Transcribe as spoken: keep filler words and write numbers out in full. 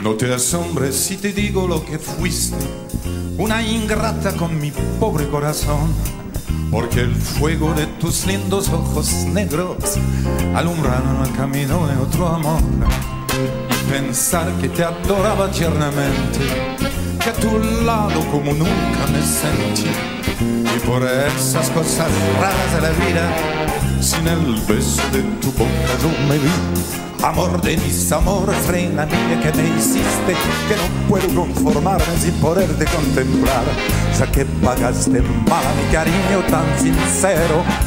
No te asombres si te digo lo que fuiste, una ingrata con mi pobre corazón, porque el fuego de tus lindos ojos negros alumbraron el camino de otro amor. Y pensar que te adoraba tiernamente, que a tu lado como nunca me sentí, y por esas cosas raras de la vida, sin el beso de tu boca yo me vi. Amor de mis amores, reina mía que me hiciste, que no puedo conformarme sin poderte contemplar, ya que pagaste mal a mi cariño tan sincero.